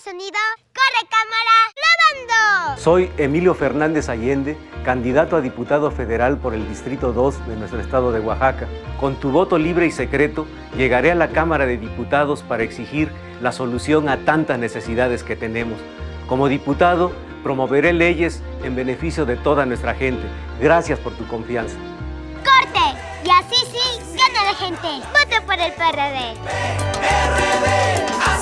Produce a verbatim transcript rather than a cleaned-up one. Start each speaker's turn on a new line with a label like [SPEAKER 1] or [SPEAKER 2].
[SPEAKER 1] sonido. ¡Corre, cámara! ¡Grabando!
[SPEAKER 2] Soy Emilio Fernández Allende, candidato a diputado federal por el Distrito dos de nuestro estado de Oaxaca. Con tu voto libre y secreto, llegaré a la Cámara de Diputados para exigir la solución a tantas necesidades que tenemos. Como diputado, promoveré leyes en beneficio de toda nuestra gente. Gracias por tu confianza.
[SPEAKER 1] ¡Corte! Y así sí, gana la gente. Vote por el P R D.
[SPEAKER 3] P R D.